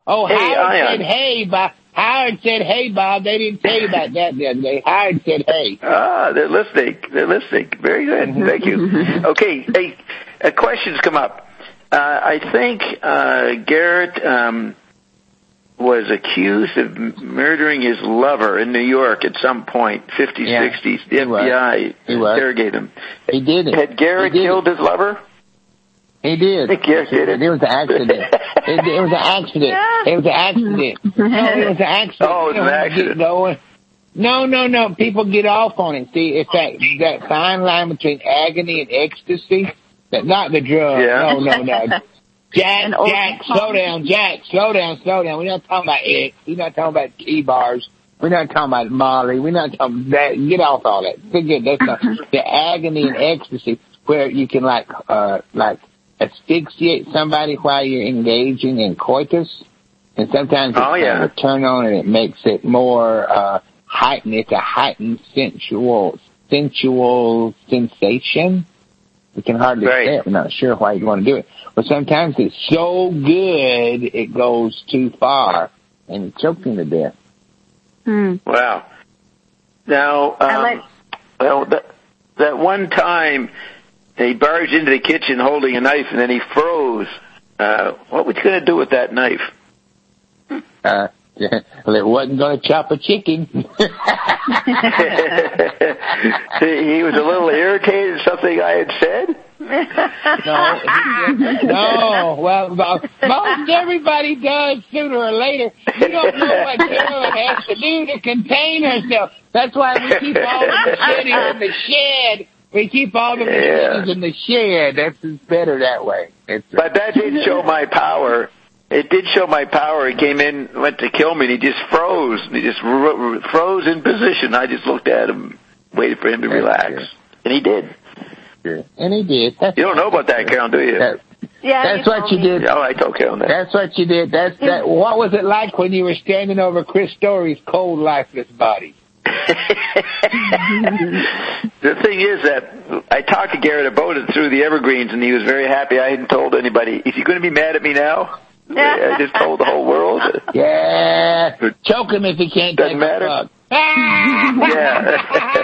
Oh, Hey, Howard said hey, Bob. Howard said hey, Bob. They didn't tell you about that the other day. Howard said hey. They're listening. They're listening. Very good. Thank you. Okay. Hey, questions come up. I think Garrett was accused of murdering his lover in New York at some point, 50s, 60s. The FBI interrogated him. He did it. Had Garrett killed his lover? He did. I think Garrett did it. It was an accident. It was an accident. It was an accident. No, it was an accident. Oh, it was an accident. No. People get off on it. See, it's that fine line between agony and ecstasy. Not the drug. Yeah. No. Jack, slow down. We're not talking about X. We're not talking about T-bars. We're not talking about Molly. We're not talking that. Get off all that. Forget that's not the agony and ecstasy where you can like asphyxiate somebody while you're engaging in coitus, and sometimes it's turn on and it makes it more heightened. It's a heightened sensual sensation. We can hardly say it. We're not sure why you want to do it. But sometimes it's so good it goes too far and it chokes him to death. Wow. Now, that one time he barged into the kitchen holding a knife and then he froze. What was he going to do with that knife? Well, it wasn't going to chop a chicken. He was a little irritated at something I had said? No. Well, most everybody does sooner or later. You don't know what Carolyn has to do to contain herself. That's why we keep all the machetes in the shed. We keep all the machetes in the shed. That's better that way. But that did show my power. It did show my power. He came in, went to kill me, and he just froze. And he just froze in position. I just looked at him, waited for him to relax. And he did. And he did. You don't know about that, Carol, do you? That's what you did. Oh, I told Carol that. That's what you did. What was it like when you were standing over Chris Story's cold, lifeless body? The thing is that I talked to Garrett about it through the Evergreens, and he was very happy. I hadn't told anybody. Is he going to be mad at me now? I just told the whole world. Yeah. Choke him if he can't take a fuck. Yeah.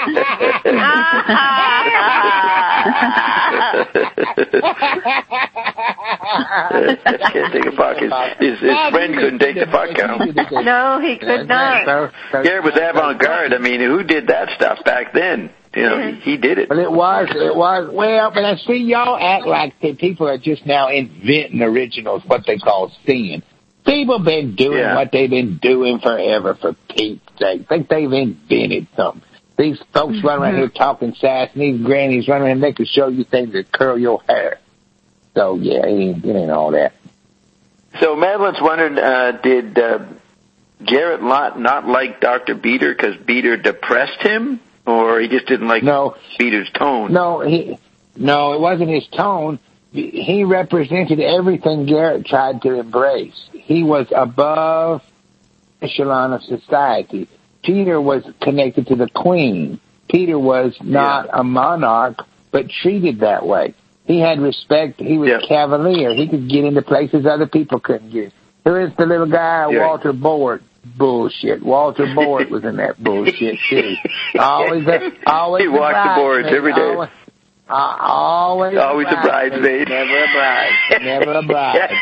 Can't take a fuck. His friend couldn't take the fuck out. No, he could not. Garrett was avant-garde. I mean, who did that stuff back then? You know, he did it. But it was. Well, but I see y'all act like people are just now inventing originals, what they call sin. People have been doing what they've been doing forever, for Pete's sake. Think they've invented something. These folks run around here talking sass, and these grannies run around and they can show you things that curl your hair. So, yeah, it ain't all that. So Madeline's wondering, did Garrett not like Dr. Beater because Beater depressed him? Or he just didn't like Beater's tone? No, it wasn't his tone. He represented everything Garrett tried to embrace. He was above the echelon of society. Peter was connected to the queen. Peter was not a monarch, but treated that way. He had respect. He was cavalier. He could get into places other people couldn't get. Here is the little guy, Walter Board. Bullshit. Walter Board was in that bullshit too. Always he walked the boards every day. Always a bridesmaid. Never a bride. Never a bride.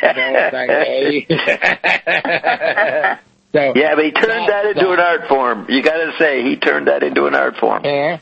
So, yeah, but he turned that into an art form. You got to say, he turned that into an art form. Fair.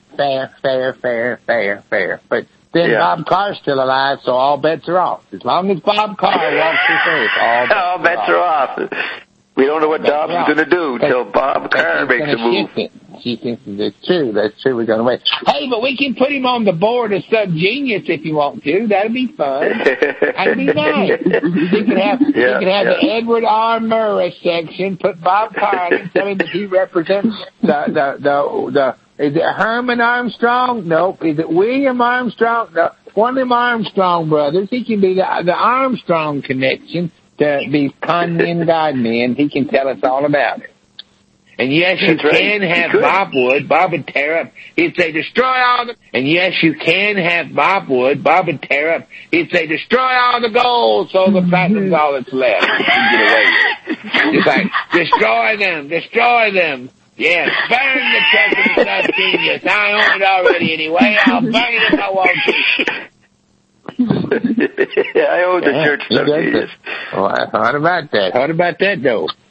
But then Bob Carr's still alive, so all bets are off. As long as Bob Carr walks the earth, all bets are off. We don't know what Dobbs is going to do until Bob Carr makes a move. She thinks that's true. We're going to wait. Hey, but we can put him on the board as Subgenius if you want to. That'd be fun. That'd be nice. You could have the Edward R. Murray section. Put Bob Carr and tell him that he represents the. Is it Herman Armstrong? Nope. Is it William Armstrong? No. One of them Armstrong brothers. He can be the Armstrong connection to these con men, God men. He can tell us all about it. And yes, you can have Bob Wood. Bob would tear up. He'd say, destroy all the... And yes, you can have Bob Wood. Bob would tear up. He'd say, destroy all the gold so the platinum's all that's left. You can get away with it. It's like, destroy them. Destroy them. Yes, burn the Church of the Genius. I own it already anyway. I'll burn it if I want to. I own the Church of Genius. What about that? What about that, though?